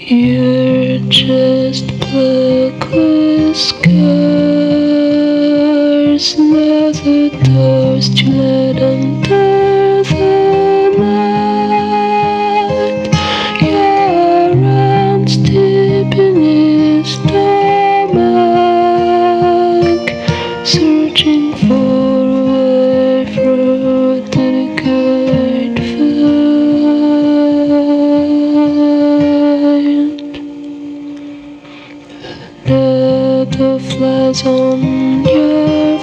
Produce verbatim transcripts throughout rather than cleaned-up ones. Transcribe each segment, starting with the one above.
You're just black with scars, leather doors to let under the night. Your arms deep in his stomach, searching for a way through the great fight. Leather flies on your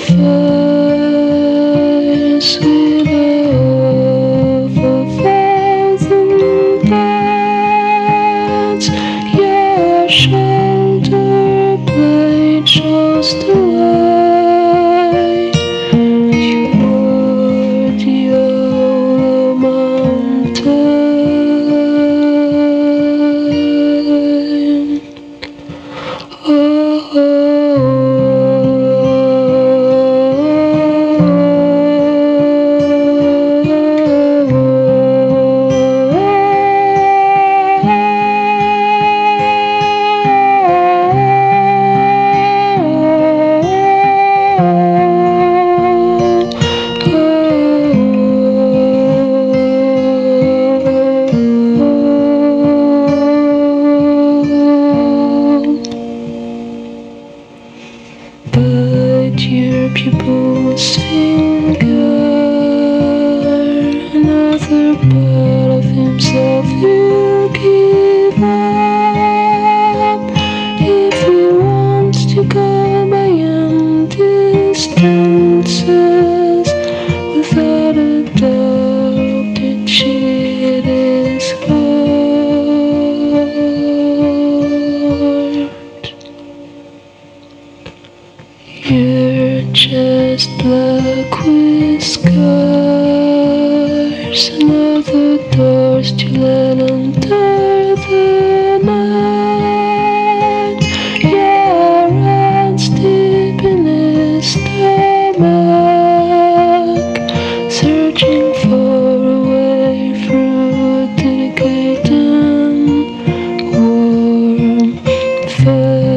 face with a hope of a thousand bites. Your shoulder blade shows the way. You were the old mountain. Oh, oh, bite your pupil's finger. Another part of himself you give up. If he wants to go beyond distances, without a doubt the cheat is hard. You're just black with scars, another doors to let under the night. Your hands deep in his stomach, searching for a way through the great and warm fire.